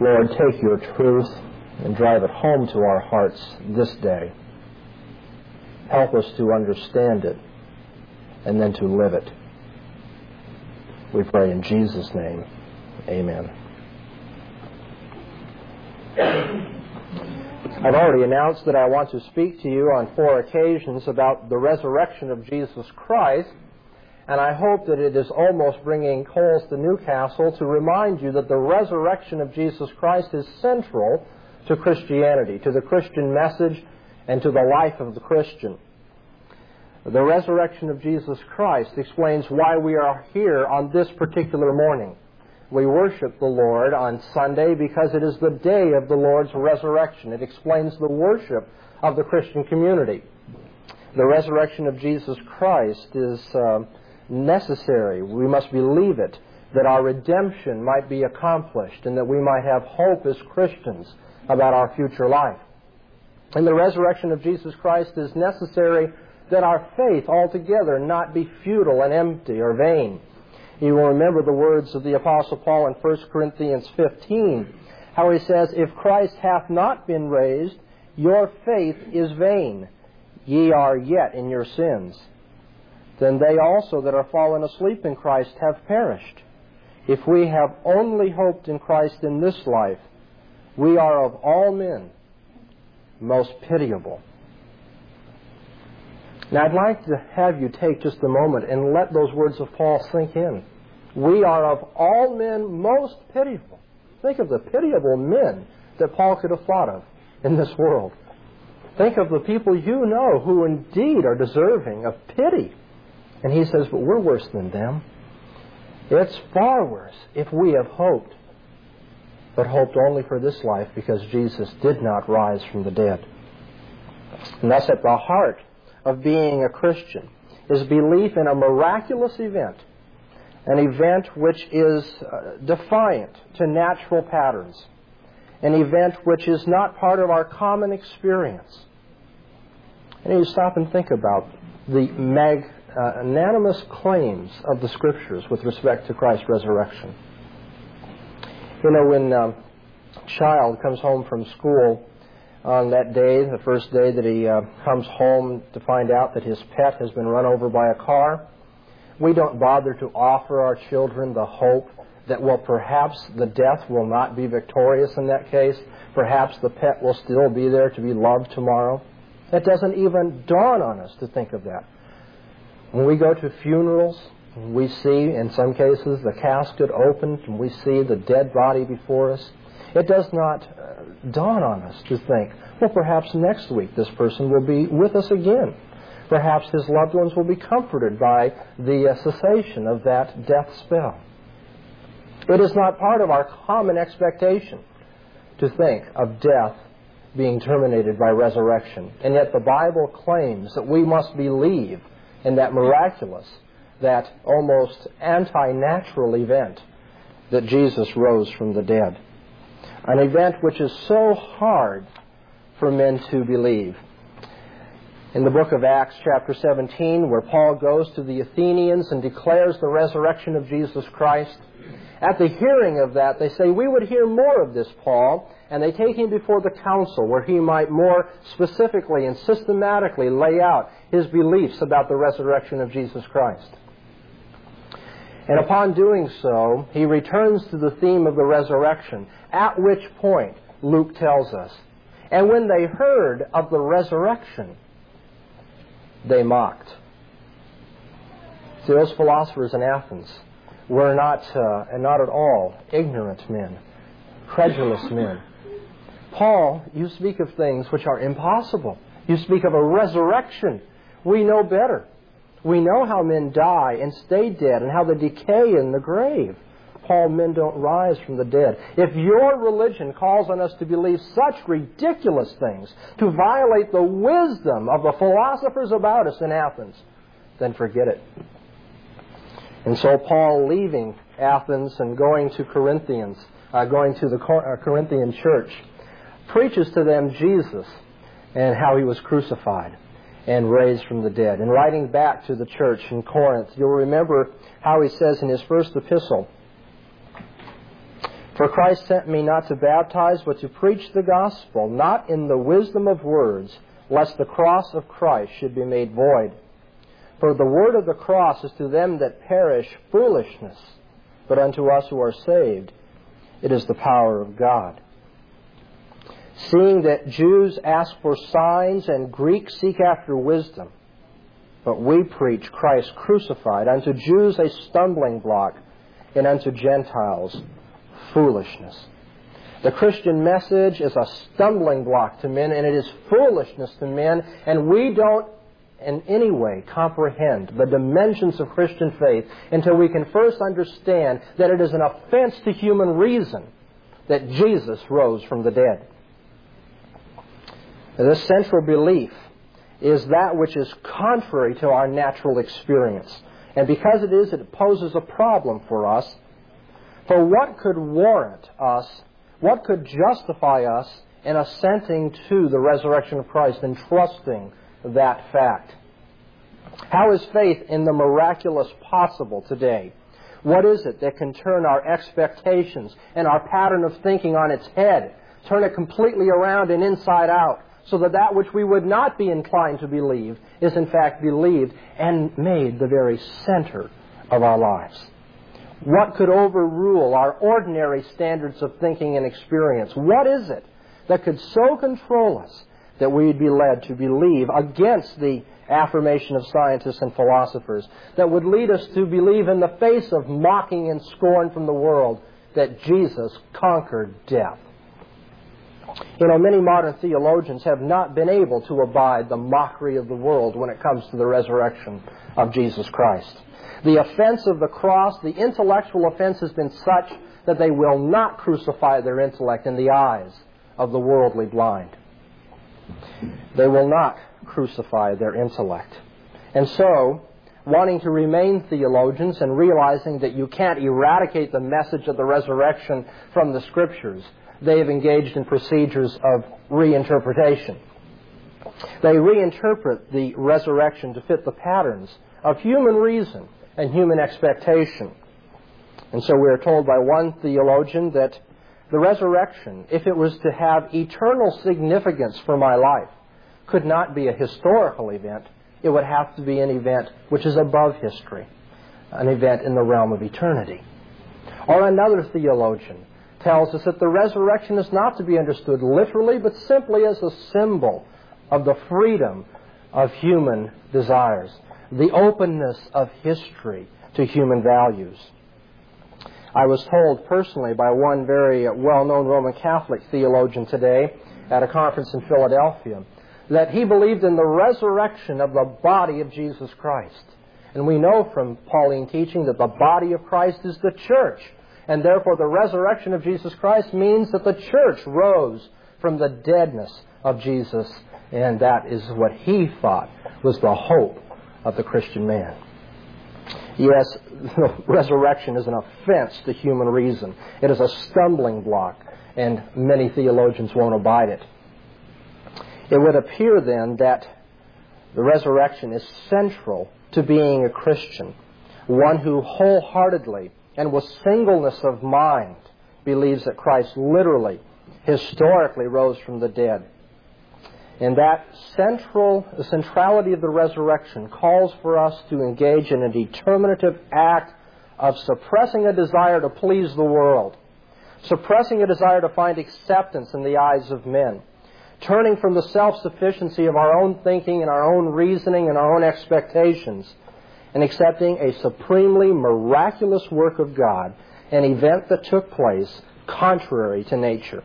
Lord, take your truth and drive it home to our hearts this day. Help us to understand it and then to live it. We pray in Jesus' name. Amen. I've already announced that I want to speak to you on 4 occasions about the resurrection of Jesus Christ, and I hope that it is almost bringing coals to Newcastle to remind you that the resurrection of Jesus Christ is central to Christianity, to the Christian message, and to the life of the Christian. The resurrection of Jesus Christ explains why we are here on this particular morning. We worship the Lord on Sunday because it is the day of the Lord's resurrection. It explains the worship of the Christian community. The resurrection of Jesus Christ is necessary. We must believe it, that our redemption might be accomplished and that we might have hope as Christians about our future life. And the resurrection of Jesus Christ is necessary that our faith altogether not be futile and empty or vain. You will remember the words of the Apostle Paul in 1 Corinthians 15, how he says, "If Christ hath not been raised, your faith is vain. Ye are yet in your sins. Then they also that are fallen asleep in Christ have perished. If we have only hoped in Christ in this life, we are of all men most pitiable." Now I'd like to have you take just a moment and let those words of Paul sink in. We are of all men most pitiable. Think of the pitiable men that Paul could have thought of in this world. Think of the people you know who indeed are deserving of pity. And he says, but we're worse than them. It's far worse if we have hoped, but hoped only for this life because Jesus did not rise from the dead. And thus at the heart of being a Christian is belief in a miraculous event, an event which is defiant to natural patterns, an event which is not part of our common experience. And you stop and think about the magnanimous claims of the Scriptures with respect to Christ's resurrection. You know, when a child comes home from school on that day, the first day that he comes home to find out that his pet has been run over by a car, we don't bother to offer our children the hope that, well, perhaps the death will not be victorious in that case. Perhaps the pet will still be there to be loved tomorrow. It doesn't even dawn on us to think of that. When we go to funerals, we see, in some cases, the casket opened and we see the dead body before us. It does not dawn on us to think, well, perhaps next week this person will be with us again. Perhaps his loved ones will be comforted by the cessation of that death spell. It is not part of our common expectation to think of death being terminated by resurrection. And yet the Bible claims that we must believe in that miraculous, that almost anti-natural event that Jesus rose from the dead. An event which is so hard for men to believe. In the book of Acts chapter 17, where Paul goes to the Athenians and declares the resurrection of Jesus Christ, at the hearing of that, they say, we would hear more of this, Paul, and they take him before the council where he might more specifically and systematically lay out his beliefs about the resurrection of Jesus Christ. And upon doing so, he returns to the theme of the resurrection, at which point, Luke tells us, and when they heard of the resurrection, they mocked. See, those philosophers in Athens were not at all ignorant men, credulous men. Paul, you speak of things which are impossible. You speak of a resurrection. We know better. We know how men die and stay dead and how they decay in the grave. Paul, men don't rise from the dead. If your religion calls on us to believe such ridiculous things, to violate the wisdom of the philosophers about us in Athens, then forget it. And so Paul, leaving Athens and going to Corinthians, going to the Corinthian church, preaches to them Jesus and how he was crucified and raised from the dead. And writing back to the church in Corinth, you'll remember how he says in his first epistle, For Christ sent me not to baptize, but to preach the gospel, not in the wisdom of words, lest the cross of Christ should be made void. For the word of the cross is to them that perish foolishness, but unto us who are saved, it is the power of God. Seeing that Jews ask for signs and Greeks seek after wisdom, but we preach Christ crucified, unto Jews a stumbling block, and unto Gentiles foolishness. The Christian message is a stumbling block to men, and it is foolishness to men, and we don't in any way comprehend the dimensions of Christian faith until we can first understand that it is an offense to human reason that Jesus rose from the dead. Now, this central belief is that which is contrary to our natural experience. And because it is, it poses a problem for us. For what could warrant us, what could justify us in assenting to the resurrection of Christ and trusting that fact? How is faith in the miraculous possible today? What is it that can turn our expectations and our pattern of thinking on its head, turn it completely around and inside out, so that that which we would not be inclined to believe is in fact believed and made the very center of our lives? What could overrule our ordinary standards of thinking and experience? What is it that could so control us that we would be led to believe against the affirmation of scientists and philosophers, that would lead us to believe in the face of mocking and scorn from the world that Jesus conquered death? You know, many modern theologians have not been able to abide the mockery of the world when it comes to the resurrection of Jesus Christ. The offense of the cross, the intellectual offense, has been such that they will not crucify their intellect in the eyes of the worldly blind. They will not crucify their intellect. And so, wanting to remain theologians and realizing that you can't eradicate the message of the resurrection from the Scriptures, they have engaged in procedures of reinterpretation. They reinterpret the resurrection to fit the patterns of human reason and human expectation. And so we are told by one theologian that the resurrection, if it was to have eternal significance for my life, could not be a historical event. It would have to be an event which is above history, an event in the realm of eternity. Or another theologian tells us that the resurrection is not to be understood literally, but simply as a symbol of the freedom of human desires, the openness of history to human values. I was told personally by one very well-known Roman Catholic theologian today at a conference in Philadelphia that he believed in the resurrection of the body of Jesus Christ. And we know from Pauline teaching that the body of Christ is the church. And therefore the resurrection of Jesus Christ means that the church rose from the deadness of Jesus. And that is what he thought was the hope of the Christian man. Yes, the resurrection is an offense to human reason. It is a stumbling block, and many theologians won't abide it. It would appear then that the resurrection is central to being a Christian, one who wholeheartedly and with singleness of mind believes that Christ literally, historically rose from the dead. And that the centrality of the resurrection calls for us to engage in a determinative act of suppressing a desire to please the world, suppressing a desire to find acceptance in the eyes of men, turning from the self-sufficiency of our own thinking and our own reasoning and our own expectations, and accepting a supremely miraculous work of God, an event that took place contrary to nature.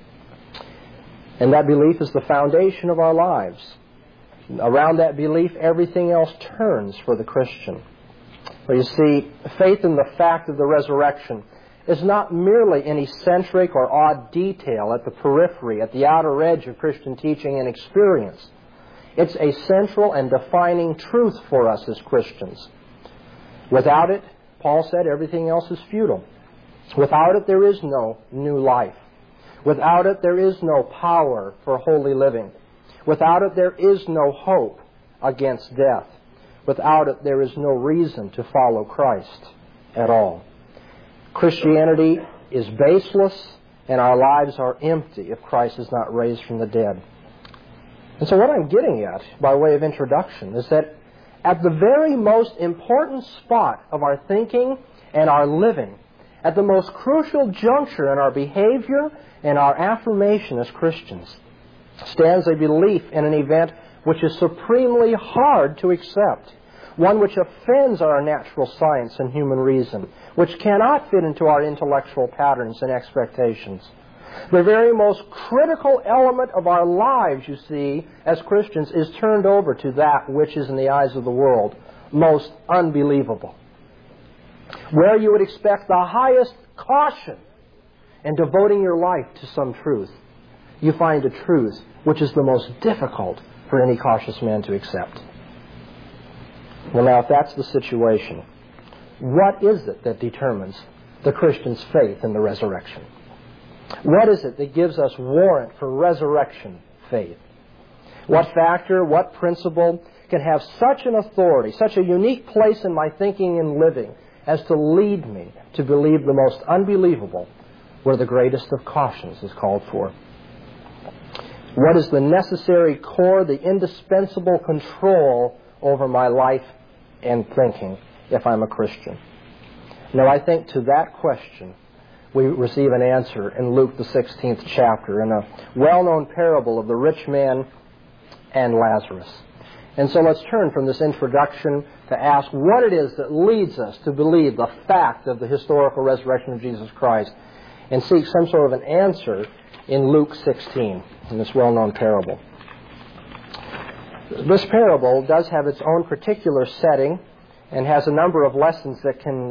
And that belief is the foundation of our lives. Around that belief, everything else turns for the Christian. Well, you see, faith in the fact of the resurrection is not merely an eccentric or odd detail at the periphery, at the outer edge of Christian teaching and experience. It's a central and defining truth for us as Christians. Without it, Paul said, everything else is futile. Without it, there is no new life. Without it, there is no power for holy living. Without it, there is no hope against death. Without it, there is no reason to follow Christ at all. Christianity is baseless, and our lives are empty if Christ is not raised from the dead. And so what I'm getting at, by way of introduction, is that at the very most important spot of our thinking and our living, at the most crucial juncture in our behavior and our affirmation as Christians, stands a belief in an event which is supremely hard to accept, one which offends our natural science and human reason, which cannot fit into our intellectual patterns and expectations. The very most critical element of our lives, you see, as Christians, is turned over to that which is, in the eyes of the world, most unbelievable. Where you would expect the highest caution in devoting your life to some truth, you find a truth which is the most difficult for any cautious man to accept. Well, now, if that's the situation, what is it that determines the Christian's faith in the resurrection? What is it that gives us warrant for resurrection faith? What factor, what principle can have such an authority, such a unique place in my thinking and living as to lead me to believe the most unbelievable where the greatest of cautions is called for? What is the necessary core, the indispensable control over my life and thinking if I'm a Christian? Now, I think to that question we receive an answer in Luke the 16th chapter in a well-known parable of the rich man and Lazarus. And so let's turn from this introduction to ask what it is that leads us to believe the fact of the historical resurrection of Jesus Christ and seek some sort of an answer in Luke 16, in this well-known parable. This parable does have its own particular setting and has a number of lessons that can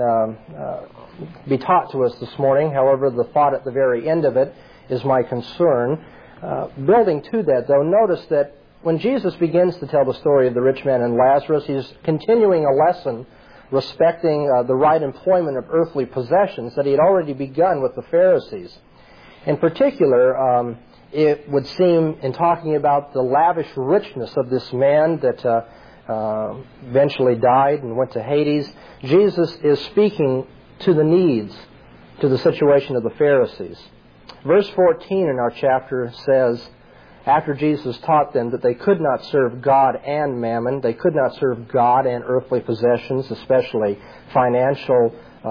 be taught to us this morning. However, the thought at the very end of it is my concern. Building to that, though, notice that when Jesus begins to tell the story of the rich man and Lazarus, he's continuing a lesson respecting the right employment of earthly possessions that he had already begun with the Pharisees. In particular, it would seem, in talking about the lavish richness of this man that eventually died and went to Hades, Jesus is speaking to the needs, to the situation of the Pharisees. Verse 14 in our chapter says, after Jesus taught them that they could not serve God and mammon, they could not serve God and earthly possessions, especially financial,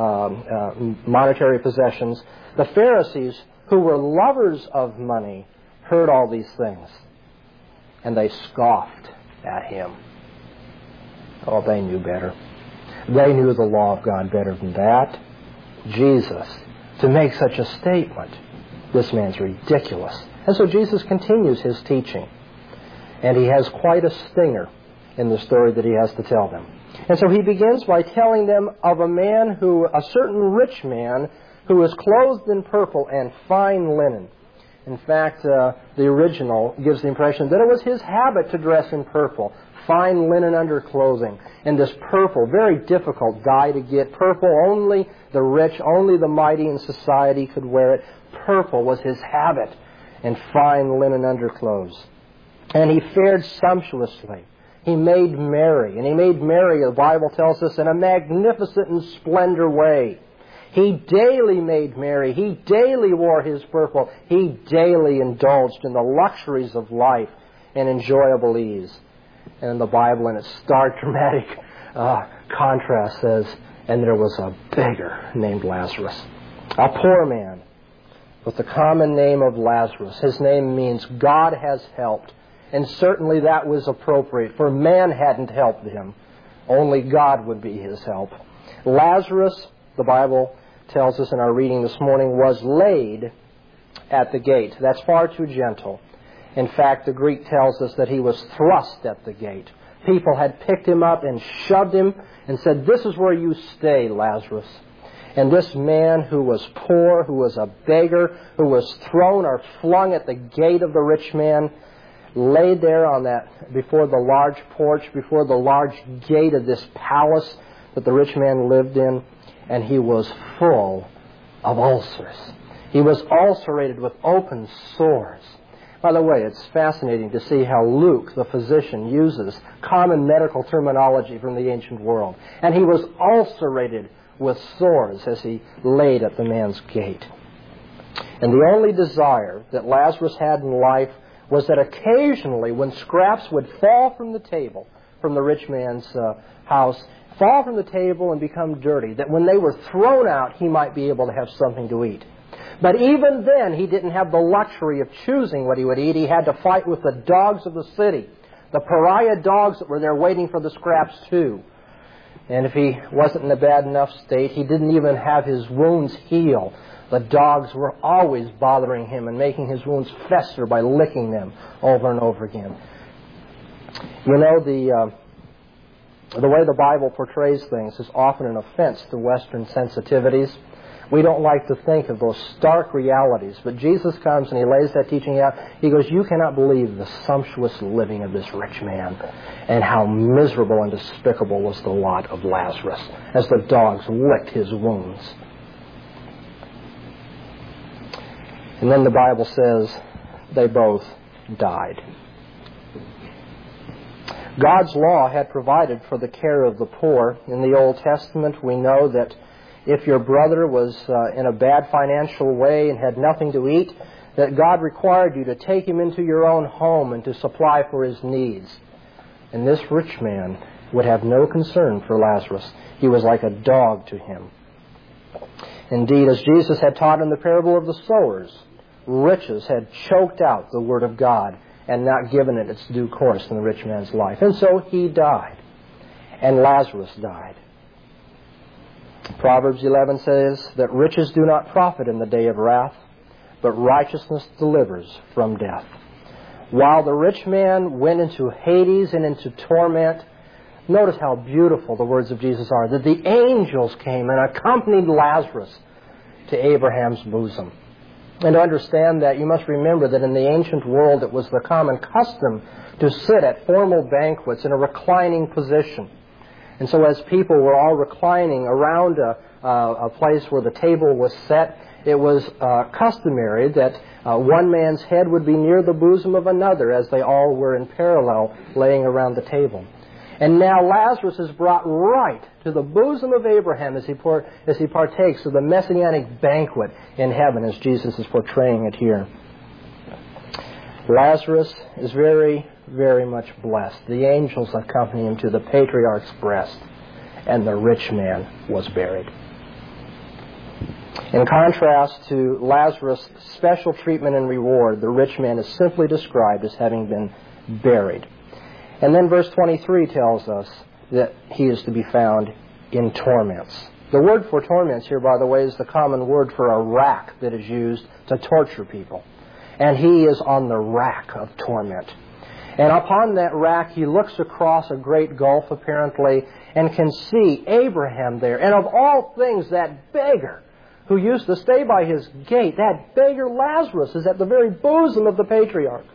monetary possessions, the Pharisees, who were lovers of money, heard all these things, and they scoffed at him. Oh, they knew better. They knew the law of God better than that. Jesus, to make such a statement, this man's ridiculous. And so Jesus continues his teaching, and he has quite a stinger in the story that he has to tell them. And so he begins by telling them of a certain rich man who was clothed in purple and fine linen. In fact, the original gives the impression that it was his habit to dress in purple, fine linen underclothing, and this purple, very difficult dye to get. Purple, only the rich, only the mighty in society could wear it. Purple was his habit, and fine linen underclothes. And he fared sumptuously. He made merry, and he made merry, the Bible tells us, in a magnificent and splendor way. He daily made merry. He daily wore his purple. He daily indulged in the luxuries of life and enjoyable ease. And the Bible, in its stark, dramatic contrast, says, and there was a beggar named Lazarus, a poor man with the common name of Lazarus. His name means God has helped. And certainly that was appropriate, for man hadn't helped him. Only God would be his help. Lazarus, the Bible tells us in our reading this morning, was laid at the gate. That's far too gentle. In fact, the Greek tells us that he was thrust at the gate. People had picked him up and shoved him and said, "This is where you stay, Lazarus." And this man who was poor, who was a beggar, who was thrown or flung at the gate of the rich man, laid there on that, before the large porch, before the large gate of this palace that the rich man lived in, and he was full of ulcers. He was ulcerated with open sores. By the way, it's fascinating to see how Luke, the physician, uses common medical terminology from the ancient world. And he was ulcerated with sores as he laid at the man's gate. And the only desire that Lazarus had in life was that occasionally when scraps would fall from the table, from the rich man's house, fall from the table and become dirty, that when they were thrown out, he might be able to have something to eat. But even then, he didn't have the luxury of choosing what he would eat. He had to fight with the dogs of the city, the pariah dogs that were there waiting for the scraps too. And if he wasn't in a bad enough state, he didn't even have his wounds heal. The dogs were always bothering him and making his wounds fester by licking them over and over again. You know, the way the Bible portrays things is often an offense to Western sensitivities. We don't like to think of those stark realities, but Jesus comes and he lays that teaching out. He goes, you cannot believe the sumptuous living of this rich man and how miserable and despicable was the lot of Lazarus as the dogs licked his wounds. And then the Bible says they both died. God's law had provided for the care of the poor. In the Old Testament, we know that if your brother was in a bad financial way and had nothing to eat, that God required you to take him into your own home and to supply for his needs. And this rich man would have no concern for Lazarus. He was like a dog to him. Indeed, as Jesus had taught in the parable of the sowers, riches had choked out the word of God and not given it its due course in the rich man's life. And so he died, and Lazarus died. Proverbs 11 says that riches do not profit in the day of wrath, but righteousness delivers from death. While the rich man went into Hades and into torment, notice how beautiful the words of Jesus are, that the angels came and accompanied Lazarus to Abraham's bosom. And to understand that, you must remember that in the ancient world it was the common custom to sit at formal banquets in a reclining position. And so as people were all reclining around a place where the table was set, it was customary that one man's head would be near the bosom of another as they all were in parallel laying around the table. And now Lazarus is brought right to the bosom of Abraham as he partakes of the messianic banquet in heaven, as Jesus is portraying it here. Lazarus is very, very much blessed. The angels accompany him to the patriarch's breast, and the rich man was buried. In contrast to Lazarus' special treatment and reward, the rich man is simply described as having been buried. And then verse 23 tells us that he is to be found in torments. The word for torments here, by the way, is the common word for a rack that is used to torture people. And he is on the rack of torment. And upon that rack, he looks across a great gulf, apparently, and can see Abraham there. And of all things, that beggar who used to stay by his gate, that beggar Lazarus, is at the very bosom of the patriarch.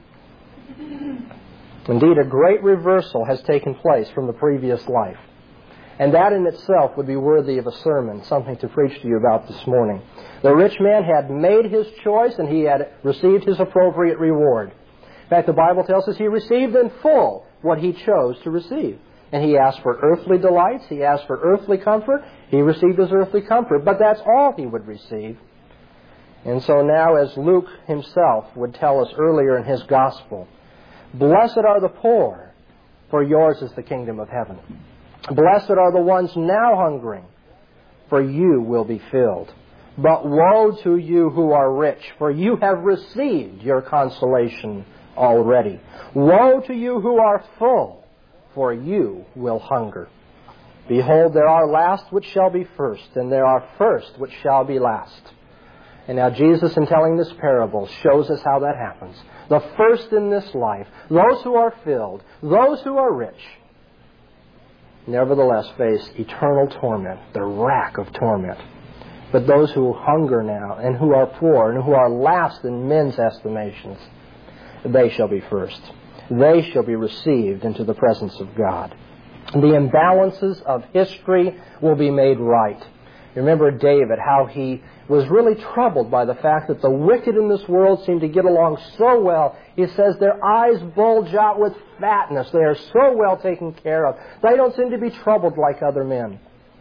Indeed, a great reversal has taken place from the previous life. And that in itself would be worthy of a sermon, something to preach to you about this morning. The rich man had made his choice and he had received his appropriate reward. In fact, the Bible tells us he received in full what he chose to receive. And he asked for earthly delights, he asked for earthly comfort, he received his earthly comfort, but that's all he would receive. And so now, as Luke himself would tell us earlier in his gospel, blessed are the poor, for yours is the kingdom of heaven. Blessed are the ones now hungering, for you will be filled. But woe to you who are rich, for you have received your consolation already. Woe to you who are full, for you will hunger. Behold, there are last which shall be first, and there are first which shall be last. And now Jesus, in telling this parable, shows us how that happens. The first in this life, those who are filled, those who are rich, nevertheless face eternal torment, the rack of torment. But those who hunger now, and who are poor, and who are last in men's estimations, they shall be first. They shall be received into the presence of God. The imbalances of history will be made right. Remember David, how he was really troubled by the fact that the wicked in this world seem to get along so well. He says their eyes bulge out with fatness. They are so well taken care of. They don't seem to be troubled like other men.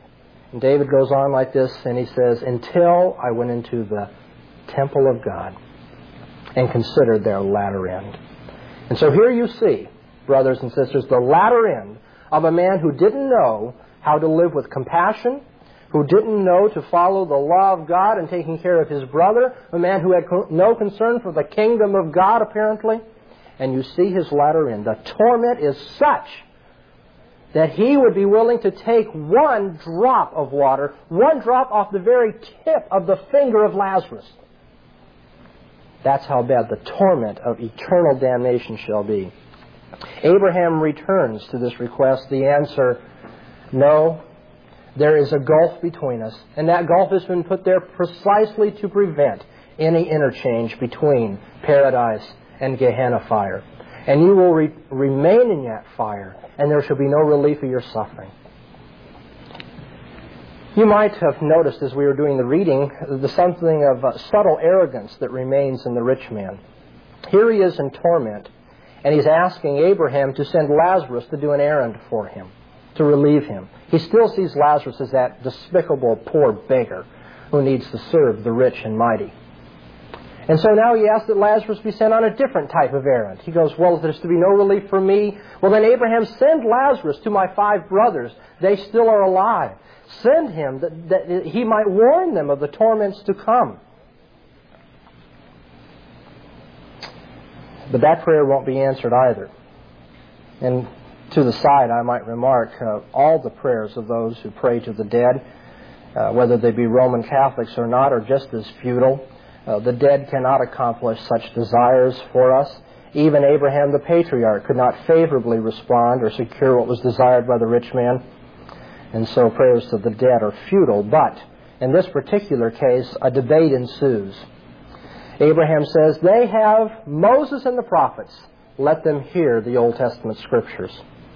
And David goes on like this, and he says, until I went into the temple of God and considered their latter end. And so here you see, brothers and sisters, the latter end of a man who didn't know how to live with compassion, who didn't know to follow the law of God and taking care of his brother, a man who had no concern for the kingdom of God, apparently. And you see his latter end. The torment is such that he would be willing to take one drop of water, one drop off the very tip of the finger of Lazarus. That's how bad the torment of eternal damnation shall be. Abraham returns to this request. The answer, no. There is a gulf between us, and that gulf has been put there precisely to prevent any interchange between paradise and Gehenna fire. And you will remain in that fire, and there shall be no relief of your suffering. You might have noticed as we were doing the reading, something of subtle arrogance that remains in the rich man. Here he is in torment, and he's asking Abraham to send Lazarus to do an errand for him, to relieve him. He still sees Lazarus as that despicable poor beggar who needs to serve the rich and mighty. And so now he asks that Lazarus be sent on a different type of errand. He goes, well, there's to be no relief for me. Well, then Abraham, send Lazarus to my 5 brothers. They still are alive. Send him that he might warn them of the torments to come. But that prayer won't be answered either. And to the side, I might remark, all the prayers of those who pray to the dead, whether they be Roman Catholics or not, are just as futile. The dead cannot accomplish such desires for us. Even Abraham the patriarch could not favorably respond or secure what was desired by the rich man. And so prayers to the dead are futile. But in this particular case, a debate ensues. Abraham says, they have Moses and the prophets. Let them hear the Old Testament scriptures.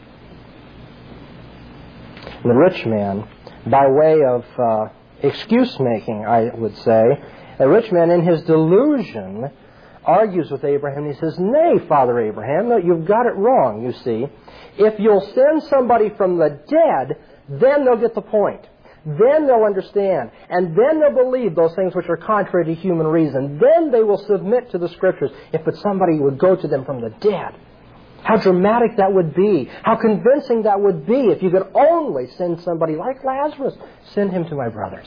The rich man, by way of excuse-making, I would say, the rich man in his delusion argues with Abraham. He says, nay, Father Abraham, no, you've got it wrong, you see. If you'll send somebody from the dead, then they'll get the point. Then they'll understand. And then they'll believe those things which are contrary to human reason. Then they will submit to the Scriptures. If but somebody would go to them from the dead, how dramatic that would be. How convincing that would be if you could only send somebody like Lazarus. Send him to my brothers.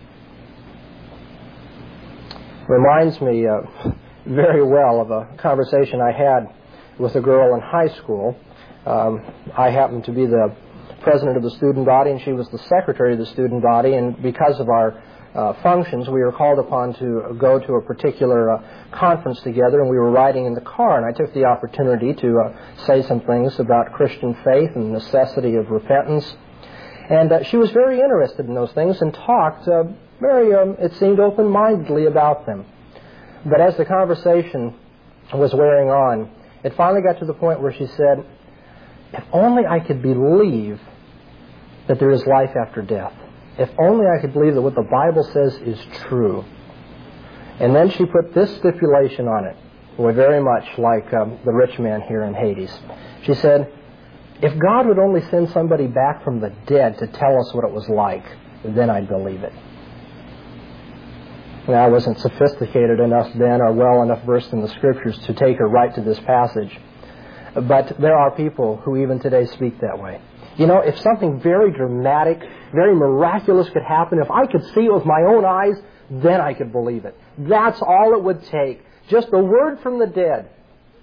Reminds me very well of a conversation I had with a girl in high school. I happened to be the president of the student body, and she was the secretary of the student body, and because of our functions, we were called upon to go to a particular conference together, and we were riding in the car, and I took the opportunity to say some things about Christian faith and the necessity of repentance. And she was very interested in those things and talked it seemed open-mindedly about them. But as the conversation was wearing on, it finally got to the point where she said, if only I could believe that there is life after death. If only I could believe that what the Bible says is true. And then she put this stipulation on it, very much like the rich man here in Hades. She said, if God would only send somebody back from the dead to tell us what it was like, then I'd believe it. And I wasn't sophisticated enough then or well enough versed in the Scriptures to take her right to this passage. But there are people who even today speak that way. You know, if something very dramatic, very miraculous could happen, if I could see it with my own eyes, then I could believe it. That's all it would take. Just a word from the dead.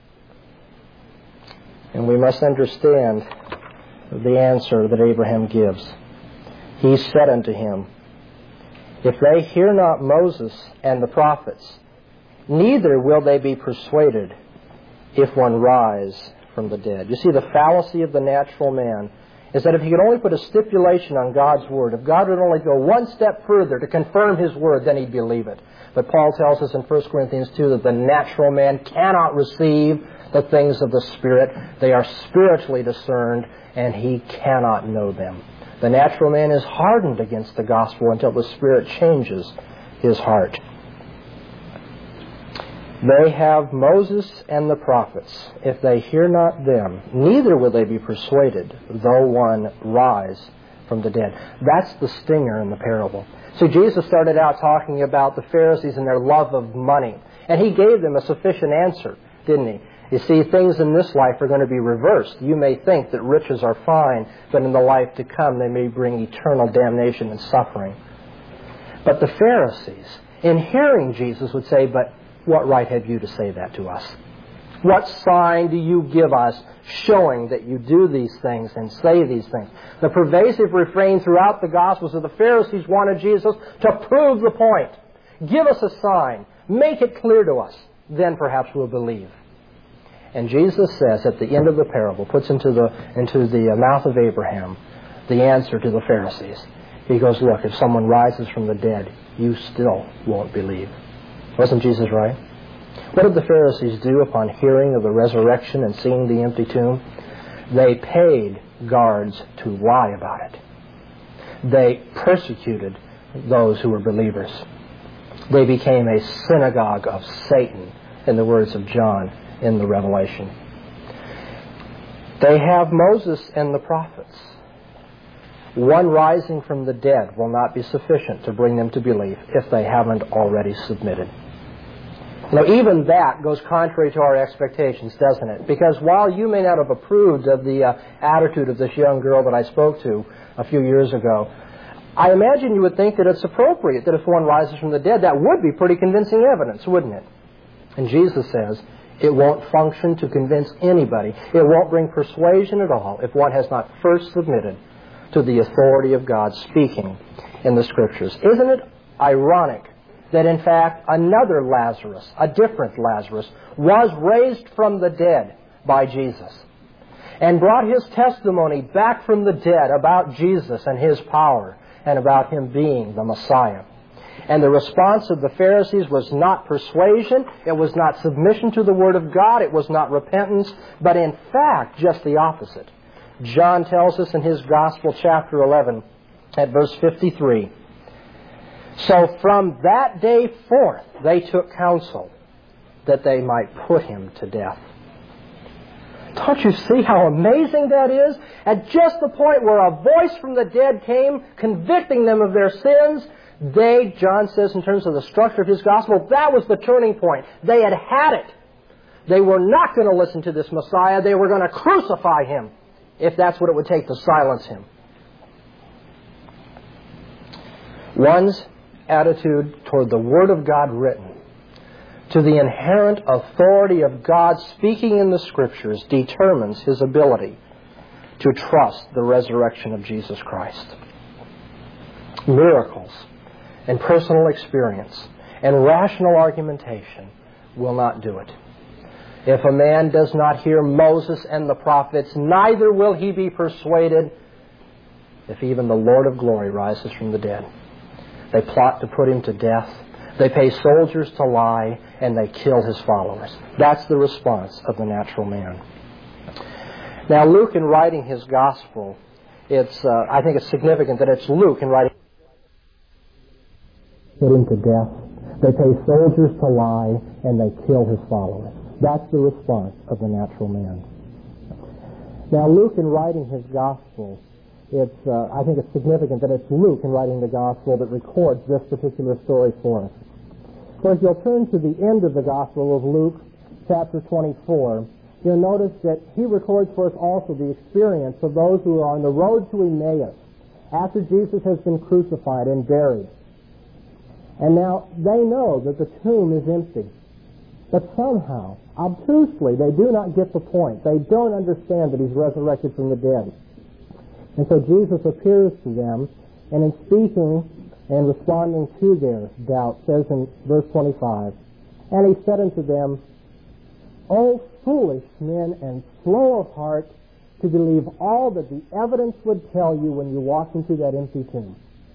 And we must understand the answer that Abraham gives. He said unto him, if they hear not Moses and the prophets, neither will they be persuaded if one rise from the dead. You see, the fallacy of the natural man is that if he could only put a stipulation on God's Word, if God would only go one step further to confirm His Word, then he'd believe it. But Paul tells us in 1 Corinthians 2 that the natural man cannot receive the things of the Spirit. They are spiritually discerned, and he cannot know them. The natural man is hardened against the gospel until the Spirit changes his heart. They have Moses and the prophets. If they hear not them, neither will they be persuaded, though one rise from the dead. That's the stinger in the parable. So Jesus started out talking about the Pharisees and their love of money. And He gave them a sufficient answer, didn't He? You see, things in this life are going to be reversed. You may think that riches are fine, but in the life to come they may bring eternal damnation and suffering. But the Pharisees, in hearing Jesus, would say, but what right have you to say that to us? What sign do you give us showing that you do these things and say these things? The pervasive refrain throughout the Gospels of the Pharisees wanted Jesus to prove the point. Give us a sign. Make it clear to us. Then perhaps we'll believe. And Jesus says at the end of the parable, puts into the mouth of Abraham the answer to the Pharisees. He goes, look, if someone rises from the dead, you still won't believe. Wasn't Jesus right? What did the Pharisees do upon hearing of the resurrection and seeing the empty tomb? They paid guards to lie about it. They persecuted those who were believers. They became a synagogue of Satan, in the words of John in the Revelation. They have Moses and the prophets. One rising from the dead will not be sufficient to bring them to belief if they haven't already submitted. Now, even that goes contrary to our expectations, doesn't it? Because while you may not have approved of the attitude of this young girl that I spoke to a few years ago, I imagine you would think that it's appropriate that if one rises from the dead, that would be pretty convincing evidence, wouldn't it? And Jesus says it won't function to convince anybody. It won't bring persuasion at all if one has not first submitted to the authority of God speaking in the Scriptures. Isn't it ironic that in fact another Lazarus, a different Lazarus, was raised from the dead by Jesus and brought his testimony back from the dead about Jesus and His power and about Him being the Messiah? And the response of the Pharisees was not persuasion, it was not submission to the Word of God, it was not repentance, but in fact just the opposite. John tells us in his Gospel, chapter 11, at verse 53, so from that day forth they took counsel that they might put Him to death. Don't you see how amazing that is? At just the point where a voice from the dead came convicting them of their sins, they, John says in terms of the structure of his Gospel, that was the turning point. They had had it. They were not going to listen to this Messiah. They were going to crucify Him if that's what it would take to silence Him. One's attitude toward the Word of God written, to the inherent authority of God speaking in the Scriptures, determines his ability to trust the resurrection of Jesus Christ. Miracles and personal experience and rational argumentation will not do it. If a man does not hear Moses and the prophets, neither will he be persuaded if even the Lord of glory rises from the dead. They plot to put Him to death. They pay soldiers to lie, and they kill His followers. That's the response of the natural man. Now, Luke, in writing his Gospel, I think it's significant that it's Luke in writing put Him to death. They pay soldiers to lie, and they kill His followers. That's the response of the natural man. Now, Luke, in writing his Gospel, I think it's significant that it's Luke, in writing the Gospel, that records this particular story for us. So if you'll turn to the end of the Gospel of Luke, chapter 24, you'll notice that he records for us also the experience of those who are on the road to Emmaus after Jesus has been crucified and buried. And now they know that the tomb is empty. But somehow, obtusely, they do not get the point. They don't understand that He's resurrected from the dead. And so Jesus appears to them, and in speaking and responding to their doubt, says in verse 25, and He said unto them, O foolish men and slow of heart to believe all that the evidence would tell you when you walk into that empty tomb.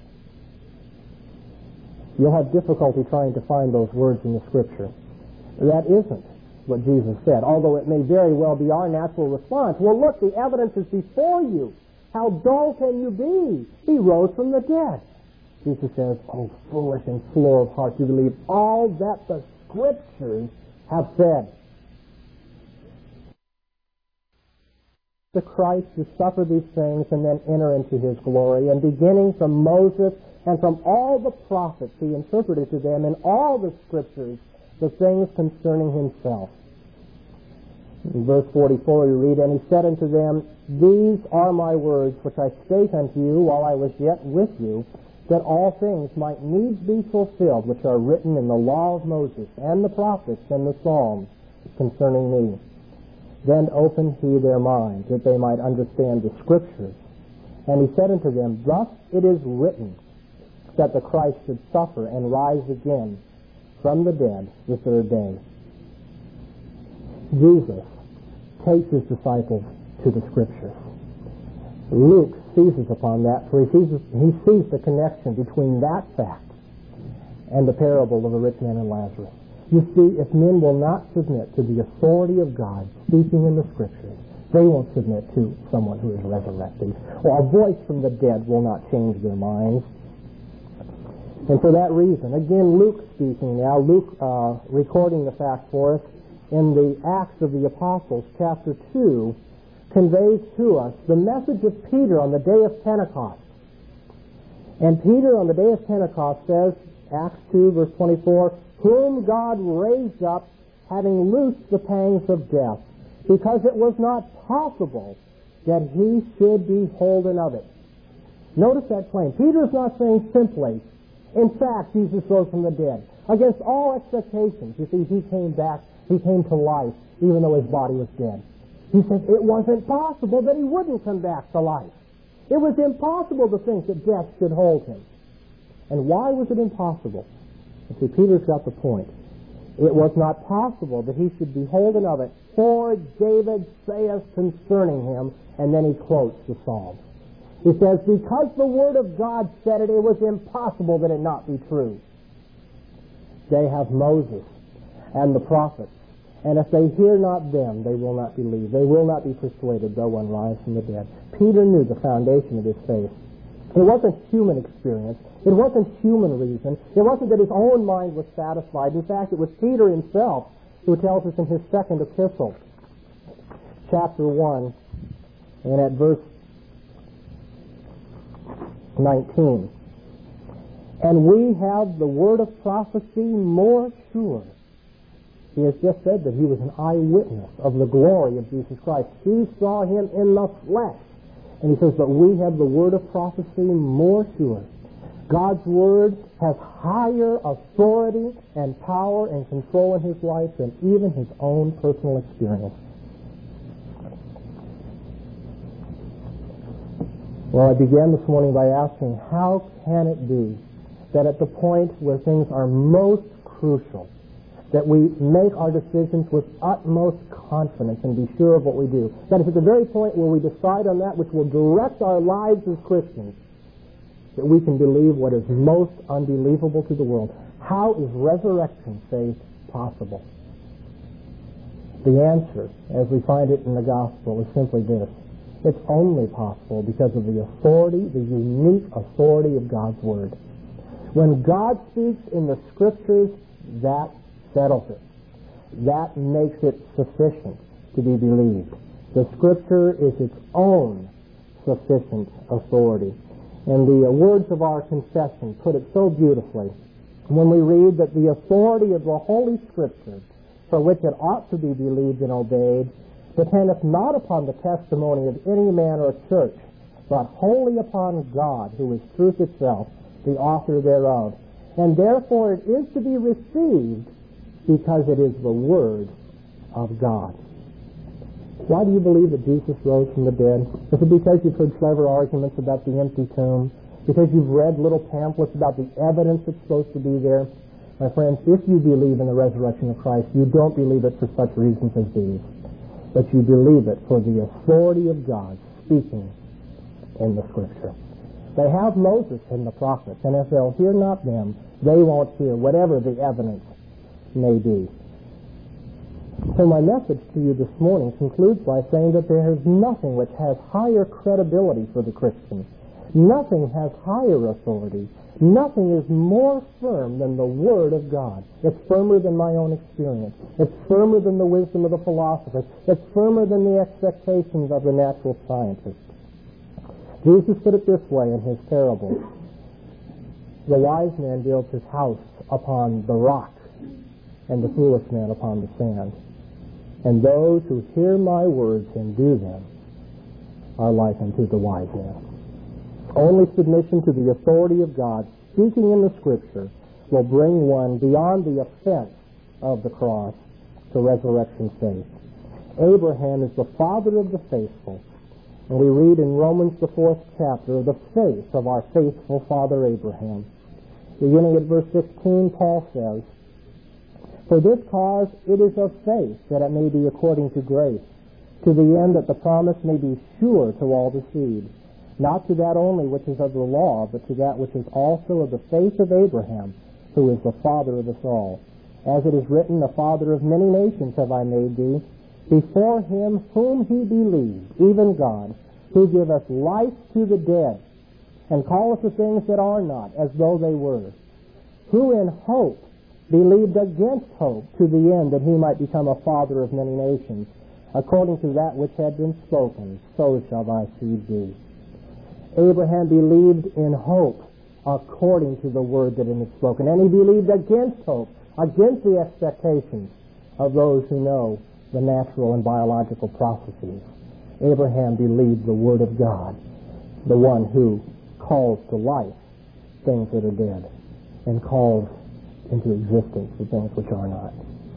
You'll have difficulty trying to find those words in the Scripture. That isn't what Jesus said, although it may very well be our natural response. Well, look, the evidence is before you. How dull can you be? He rose from the dead. Jesus says, oh, foolish and slow of heart to believe all that the Scriptures have said. the Christ to suffer these things and then enter into his glory. And beginning from Moses and from all the prophets, he interpreted to them in all the scriptures the things concerning himself. In verse 44 we read, And he said unto them, These are my words which I spake unto you while I was yet with you, that all things might needs be fulfilled which are written in the law of Moses and the prophets and the Psalms concerning me. Then opened he their minds, that they might understand the Scriptures. And he said unto them, Thus it is written, that the Christ should suffer and rise again from the dead the third day. Jesus takes his disciples to the Scriptures. Luke seizes upon that, for he sees the connection between that fact and the parable of the rich man and Lazarus. You see, if men will not submit to the authority of God speaking in the Scriptures, they won't submit to someone who is resurrected. Or a voice from the dead will not change their minds. And for that reason, again, Luke speaking now, Luke recording the fact for us in the Acts of the Apostles, chapter 2, conveys to us the message of Peter on the day of Pentecost. And Peter on the day of Pentecost says, Acts 2, verse 24, Whom God raised up, having loosed the pangs of death, because it was not possible that he should be holden of it. Notice that claim. Peter is not saying simply, in fact, Jesus rose from the dead. Against all expectations, you see, he came back, he came to life, even though his body was dead. He says it wasn't possible that he wouldn't come back to life. It was impossible to think that death should hold him. And why was it impossible? You see, Peter's got the point. It was not possible that he should be holden of it, for David saith concerning him, and then he quotes the Psalm. He says, because the Word of God said it, it was impossible that it not be true. They have Moses and the prophets, and if they hear not them, they will not believe. They will not be persuaded, though one rise from the dead. Peter knew the foundation of his faith. It wasn't human experience. It wasn't human reason. It wasn't that his own mind was satisfied. In fact, it was Peter himself who tells us in his second epistle, chapter 1, and at verse 19. And we have the word of prophecy more sure. He has just said that he was an eyewitness of the glory of Jesus Christ. He saw him in the flesh. And he says, but we have the word of prophecy more sure. God's word has higher authority and power and control in his life than even his own personal experience. Well, I began this morning by asking, how can it be that at the point where things are most crucial, that we make our decisions with utmost confidence and be sure of what we do? That is, at the very point where we decide on that which will direct our lives as Christians, that we can believe what is most unbelievable to the world. How is resurrection faith possible? The answer, as we find it in the gospel, is simply this. It's only possible because of the authority, the unique authority of God's Word. When God speaks in the Scriptures, that settles it. That makes it sufficient to be believed. The Scripture is its own sufficient authority. And the words of our confession put it so beautifully when we read that the authority of the Holy Scripture, for which it ought to be believed and obeyed, dependeth not upon the testimony of any man or church, but wholly upon God, who is truth itself, the author thereof. And therefore it is to be received because it is the Word of God. Why do you believe that Jesus rose from the dead? Is it because you've heard clever arguments about the empty tomb? Because you've read little pamphlets about the evidence that's supposed to be there? My friends, if you believe in the resurrection of Christ, you don't believe it for such reasons as these, but you believe it for the authority of God speaking in the Scripture. They have Moses and the prophets, and if they'll hear not them, they won't hear whatever the evidence may be. So my message to you this morning concludes by saying that there is nothing which has higher credibility for the Christian Nothing has higher authority. Nothing is more firm than the Word of God. It's firmer than my own experience. It's firmer than the wisdom of the philosophers. It's firmer than the expectations of the natural scientists. Jesus put it this way in his parable. The wise man builds his house upon the rock, and the foolish man upon the sand. And those who hear my words and do them are like unto the wise man. Only submission to the authority of God, speaking in the Scripture, will bring one beyond the offense of the cross to resurrection faith. Abraham is the father of the faithful, and we read in Romans the 4th chapter of the faith of our faithful father Abraham. Beginning at verse 16, Paul says, "For this cause it is of faith that it may be according to grace, to the end that the promise may be sure to all the seed, not to that only which is of the law, but to that which is also of the faith of Abraham, who is the father of us all. As it is written, the father of many nations have I made thee, before him whom he believed, even God, who giveth life to the dead, and calleth the things that are not as though they were, who in hope believed against hope, to the end that he might become a father of many nations, according to that which had been spoken, so shall thy seed be." Abraham believed in hope according to the word that had been spoken, and he believed against hope, against the expectations of those who know the natural and biological processes. Abraham believed the word of God, the one who calls to life things that are dead and calls into existence the things which are not.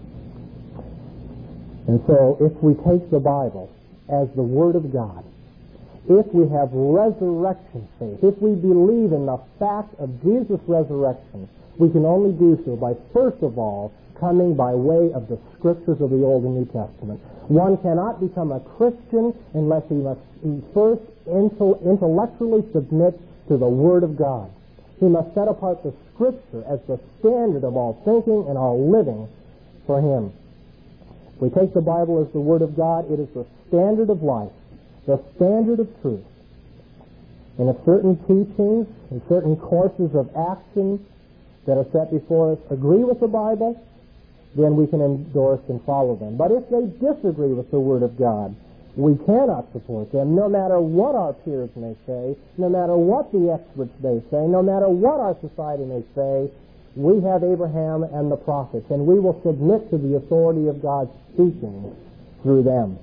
And so if we take the Bible as the Word of God, if we have resurrection faith, if we believe in the fact of Jesus' resurrection, we can only do so by, first of all, coming by way of the Scriptures of the Old and New Testament. One cannot become a Christian unless he must first intellectually submit to the Word of God. He must set apart the Scripture as the standard of all thinking and all living for him. If we take the Bible as the Word of God, it is the standard of life, the standard of truth. And if certain teachings and certain courses of action that are set before us agree with the Bible, then we can endorse and follow them. But if they disagree with the Word of God, we cannot support them, no matter what our peers may say, no matter what the experts may say, no matter what our society may say. We have Abraham and the prophets, and we will submit to the authority of God speaking through them.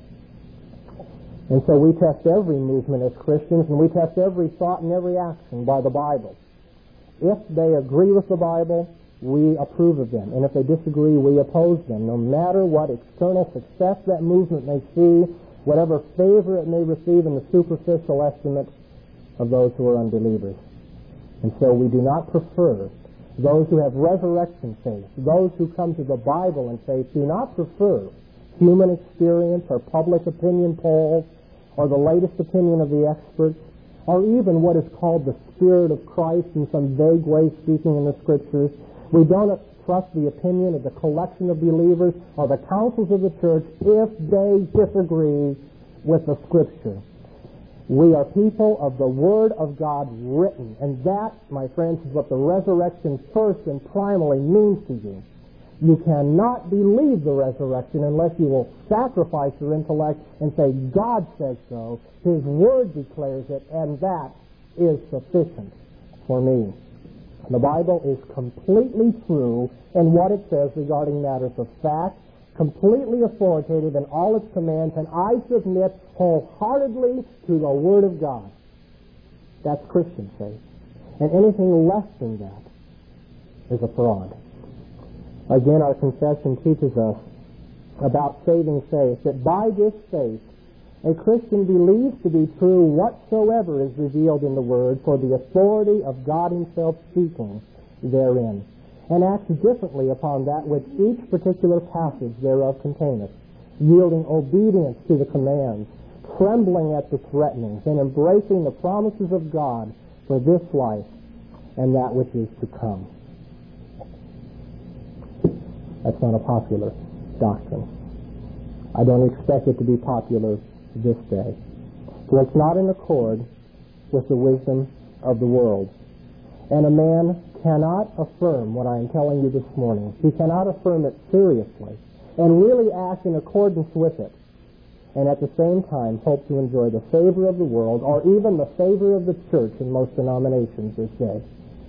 And so we test every movement as Christians, and we test every thought and every action by the Bible. If they agree with the Bible, we approve of them. And if they disagree, we oppose them, no matter what external success that movement may see, whatever favor it may receive in the superficial estimate of those who are unbelievers. And so we do not prefer those who have resurrection faith, those who come to the Bible in faith, do not prefer human experience or public opinion polls or the latest opinion of the experts or even what is called the Spirit of Christ in some vague way speaking in the Scriptures. We don't trust the opinion of the collection of believers or the councils of the church if they disagree with the Scripture. We are people of the Word of God written, and that, my friends, is what the resurrection first and primarily means to you. You cannot believe the resurrection unless you will sacrifice your intellect and say, God says so, His Word declares it, and that is sufficient for me. The Bible is completely true in what it says regarding matters of fact, completely authoritative in all its commands, and I submit wholeheartedly to the Word of God. That's Christian faith. And anything less than that is a fraud. Again, our confession teaches us about saving faith, that by this faith a Christian believes to be true whatsoever is revealed in the Word for the authority of God Himself speaking therein, and acts differently upon that which each particular passage thereof containeth, yielding obedience to the commands, trembling at the threatenings, and embracing the promises of God for this life and that which is to come. That's not a popular doctrine. I don't expect it to be popular this day. For it's not in accord with the wisdom of the world. And a man cannot affirm what I am telling you this morning. He cannot affirm it seriously and really act in accordance with it, and at the same time hope to enjoy the favor of the world or even the favor of the church in most denominations this day.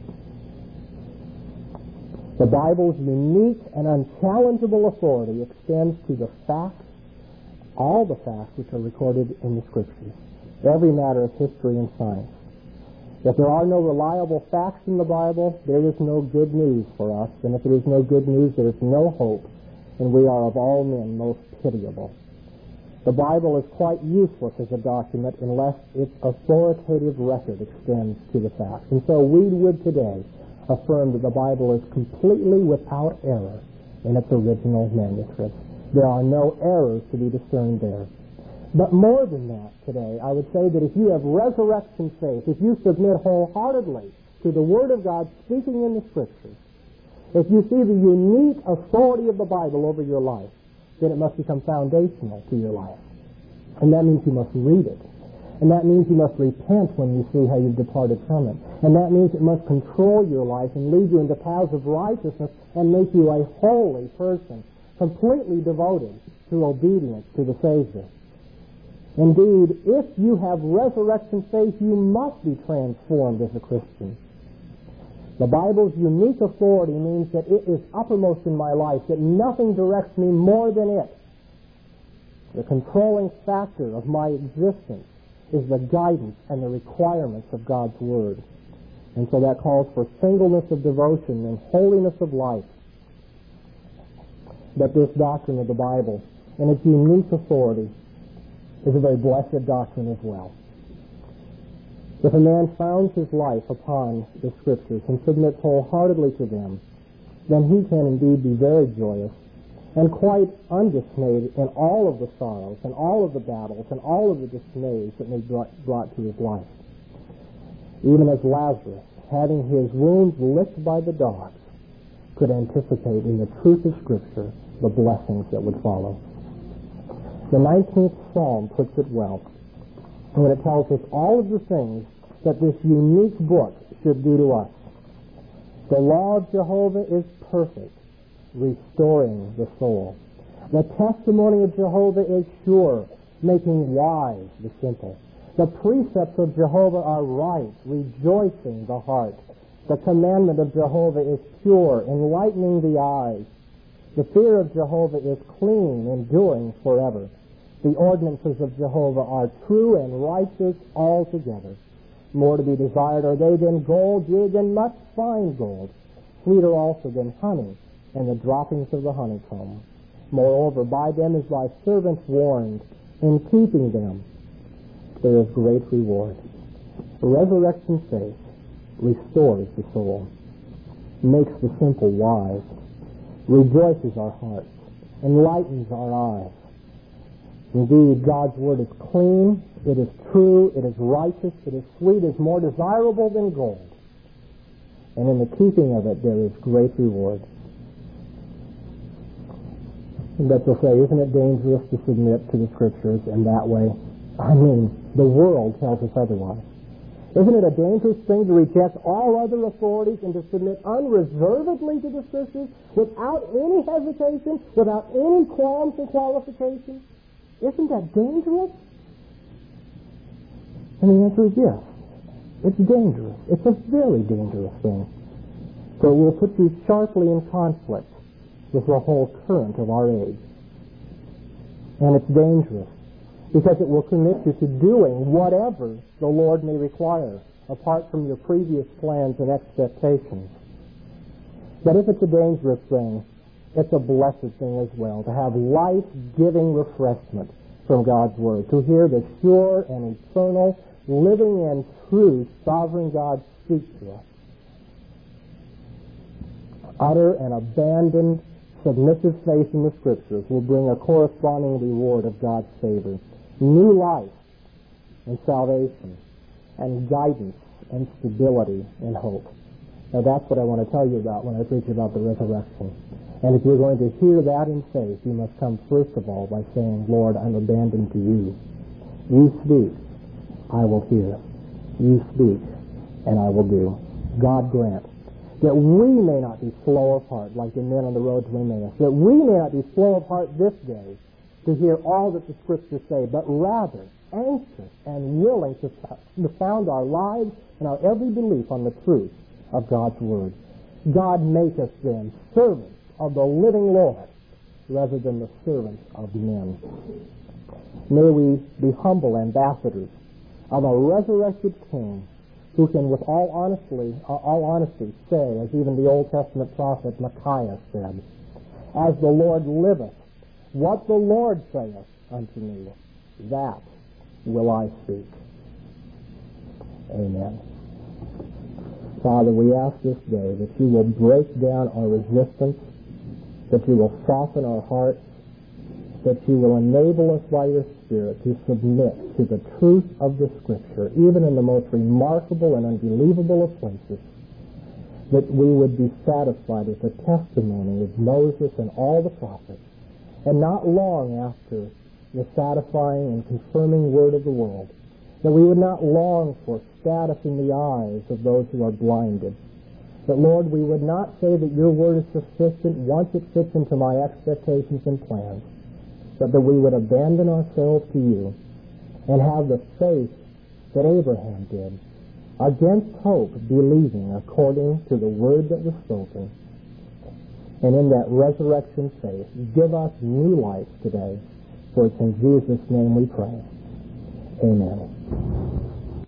The Bible's unique and unchallengeable authority extends to the facts, all the facts which are recorded in the Scriptures, every matter of history and science. If there are no reliable facts in the Bible, there is no good news for us, and if there is no good news, there is no hope, and we are of all men most pitiable. The Bible is quite useless as a document unless its authoritative record extends to the facts. And so we would today affirm that the Bible is completely without error in its original manuscript. There are no errors to be discerned there. But more than that today, I would say that if you have resurrection faith, if you submit wholeheartedly to the Word of God speaking in the Scriptures, if you see the unique authority of the Bible over your life, then it must become foundational to your life. And that means you must read it. And that means you must repent when you see how you've departed from it. And that means it must control your life and lead you into paths of righteousness and make you a holy person, completely devoted to obedience to the Savior. Indeed, if you have resurrection faith, you must be transformed as a Christian. The Bible's unique authority means that it is uppermost in my life, that nothing directs me more than it. The controlling factor of my existence is the guidance and the requirements of God's Word. And so that calls for singleness of devotion and holiness of life. But this doctrine of the Bible and its unique authority is a very blessed doctrine as well. If a man founds his life upon the Scriptures and submits wholeheartedly to them, then he can indeed be very joyous and quite undismayed in all of the sorrows and all of the battles and all of the dismays that may be brought to his life. Even as Lazarus, having his wounds licked by the dogs, could anticipate in the truth of Scripture the blessings that would follow. The 19th Psalm puts it well when it tells us all of the things that this unique book should do to us. The law of Jehovah is perfect, restoring the soul. The testimony of Jehovah is sure, making wise the simple. The precepts of Jehovah are right, rejoicing the heart. The commandment of Jehovah is pure, enlightening the eyes. The fear of Jehovah is clean, enduring forever. The ordinances of Jehovah are true and righteous altogether. More to be desired are they than gold, yea, than much fine gold, sweeter also than honey and the droppings of the honeycomb. Moreover, by them is thy servant warned. In keeping them there is great reward. Resurrection faith restores the soul, makes the simple wise, rejoices our hearts, enlightens our eyes. Indeed, God's Word is clean, it is true, it is righteous, it is sweet, it is more desirable than gold. And in the keeping of it, there is great reward. But you'll say, isn't it dangerous to submit to the Scriptures in that way? I mean, the world tells us otherwise. Isn't it a dangerous thing to reject all other authorities and to submit unreservedly to the Scriptures without any hesitation, without any qualms and qualifications? Isn't that dangerous? And the answer is yes. It's dangerous. It's a very dangerous thing. For it will put you sharply in conflict with the whole current of our age. And it's dangerous because it will commit you to doing whatever the Lord may require apart from your previous plans and expectations. But if it's a dangerous thing, it's a blessed thing as well, to have life-giving refreshment from God's Word, to hear the sure and eternal, living and true sovereign God speak to us. Utter and abandoned, submissive faith in the Scriptures will bring a corresponding reward of God's favor, new life and salvation, and guidance and stability and hope. Now that's what I want to tell you about when I preach about the resurrection. And if you're going to hear that in faith, you must come first of all by saying, Lord, I'm abandoned to you. You speak, I will hear. You speak, and I will do. God grant that we may not be slow of heart like the men on the road to Emmaus, that we may not be slow of heart this day to hear all that the Scriptures say, but rather anxious and willing to found our lives and our every belief on the truth of God's Word. God make us then servants of the living Lord rather than the servants of men. May we be humble ambassadors of a resurrected King who can with all honesty say, as even the Old Testament prophet Micaiah said, "As the Lord liveth, what the Lord saith unto me, that will I speak." Amen. Father, we ask this day that you will break down our resistance, that you will soften our hearts, that you will enable us by your Spirit to submit to the truth of the Scripture, even in the most remarkable and unbelievable of places, that we would be satisfied with the testimony of Moses and all the prophets, and not long after the satisfying and confirming word of the world, that we would not long for status in the eyes of those who are blinded. That, Lord, we would not say that your word is sufficient once it fits into my expectations and plans, but that we would abandon ourselves to you and have the faith that Abraham did, against hope, believing according to the word that was spoken. And in that resurrection faith, give us new life today. For it's in Jesus' name we pray. Amen.